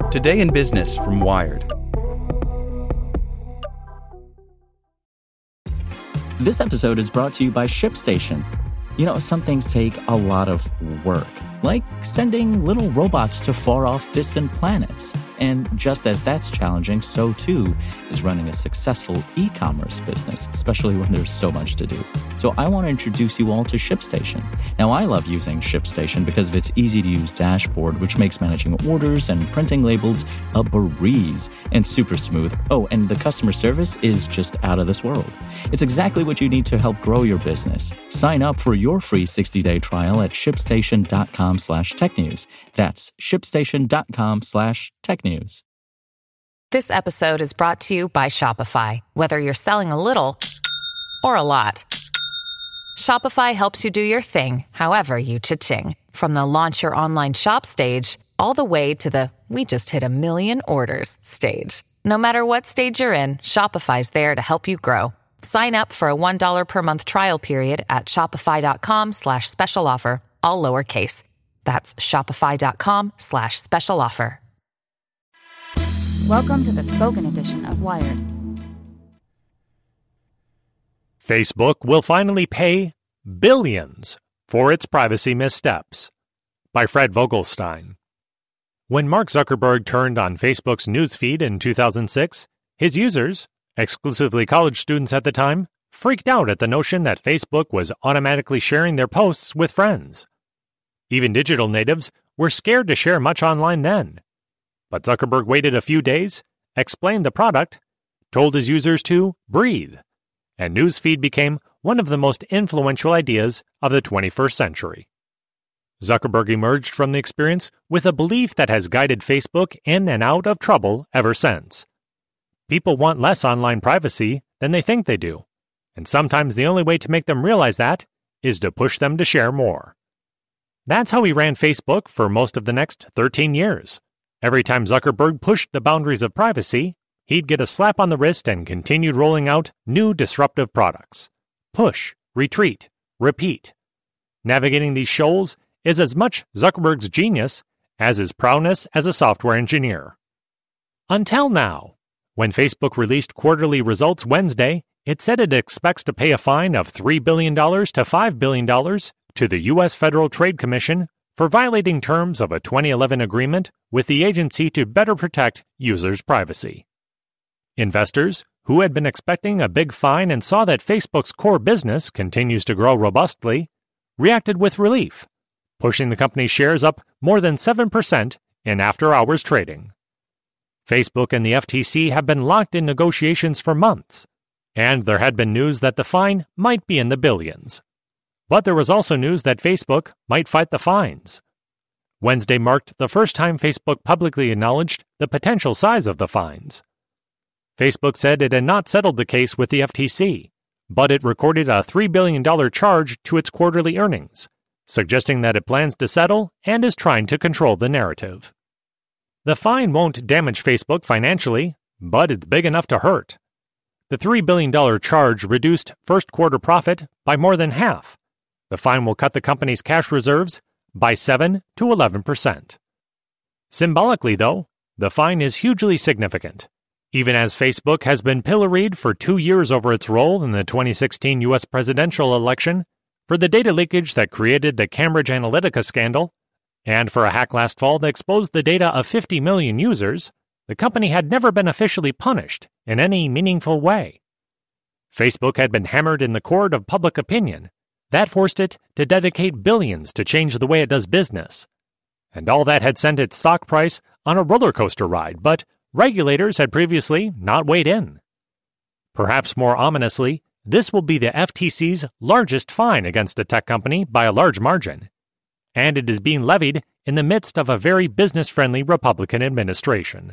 Today in Business from Wired. This episode is brought to you by ShipStation. You know, some things take a lot of work, like sending little robots to far-off distant planets. And just as that's challenging, so too is running a successful e-commerce business, especially when there's so much to do. So I want to introduce you all to ShipStation. Now, I love using ShipStation because of its easy-to-use dashboard, which makes managing orders and printing labels a breeze and super smooth. Oh, and the customer service is just out of this world. It's exactly what you need to help grow your business. Sign up for your free 60-day trial at shipstation.com/technews. That's shipstation.com/technews. This episode is brought to you by Shopify. Whether you're selling a little or a lot, Shopify helps you do your thing, however you cha-ching. From the launch your online shop stage, all the way to the we just hit 1 million orders stage. No matter what stage you're in, Shopify's there to help you grow. Sign up for a $1 per month trial period at shopify.com/special offer, all lowercase. That's shopify.com/special offer. Welcome to the spoken edition of Wired. Facebook will finally pay billions for its privacy missteps. By Fred Vogelstein. When Mark Zuckerberg turned on Facebook's newsfeed in 2006, his users, exclusively college students at the time, freaked out at the notion that Facebook was automatically sharing their posts with friends. Even digital natives were scared to share much online then. But Zuckerberg waited a few days, explained the product, told his users to breathe, and newsfeed became one of the most influential ideas of the 21st century. Zuckerberg emerged from the experience with a belief that has guided Facebook in and out of trouble ever since. People want less online privacy than they think they do, and sometimes the only way to make them realize that is to push them to share more. That's how he ran Facebook for most of the next 13 years. Every time Zuckerberg pushed the boundaries of privacy, he'd get a slap on the wrist and continued rolling out new disruptive products. Push, retreat, repeat. Navigating these shoals is as much Zuckerberg's genius as his prowess as a software engineer. Until now, when Facebook released quarterly results Wednesday, it said it expects to pay a fine of $3 billion to $5 billion to the U.S. Federal Trade Commission for violating terms of a 2011 agreement with the agency to better protect users' privacy. Investors, who had been expecting a big fine and saw that Facebook's core business continues to grow robustly, reacted with relief, pushing the company's shares up more than 7% in after-hours trading. Facebook and the FTC have been locked in negotiations for months, and there had been news that the fine might be in the billions. But there was also news that Facebook might fight the fines. Wednesday marked the first time Facebook publicly acknowledged the potential size of the fines. Facebook said it had not settled the case with the FTC, but it recorded a $3 billion charge to its quarterly earnings, suggesting that it plans to settle and is trying to control the narrative. The fine won't damage Facebook financially, but it's big enough to hurt. The $3 billion charge reduced first-quarter profit by more than half. The fine will cut the company's cash reserves by 7 to 11%. Symbolically, though, the fine is hugely significant, even as Facebook has been pilloried for 2 years over its role in the 2016 U.S. presidential election, for the data leakage that created the Cambridge Analytica scandal, and for a hack last fall that exposed the data of 50 million users. The company had never been officially punished in any meaningful way. Facebook had been hammered in the court of public opinion. That forced it to dedicate billions to change the way it does business. And all that had sent its stock price on a roller coaster ride, but regulators had previously not weighed in. Perhaps more ominously, this will be the FTC's largest fine against a tech company by a large margin. And it is being levied in the midst of a very business-friendly Republican administration.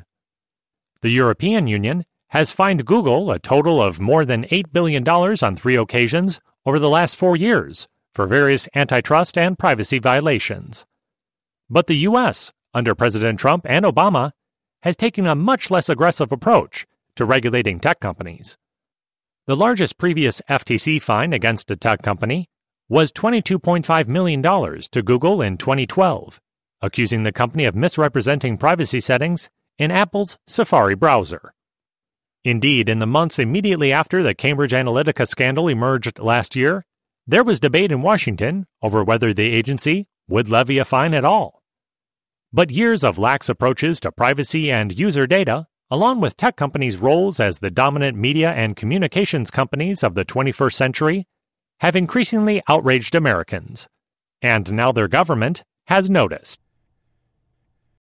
The European Union has fined Google a total of more than $8 billion on 3 occasions over the last 4 years for various antitrust and privacy violations. But the U.S., under President Trump and Obama, has taken a much less aggressive approach to regulating tech companies. The largest previous FTC fine against a tech company was $22.5 million to Google in 2012, accusing the company of misrepresenting privacy settings in Apple's Safari browser. Indeed, in the months immediately after the Cambridge Analytica scandal emerged last year, there was debate in Washington over whether the agency would levy a fine at all. But years of lax approaches to privacy and user data, along with tech companies' roles as the dominant media and communications companies of the 21st century, have increasingly outraged Americans. And now their government has noticed.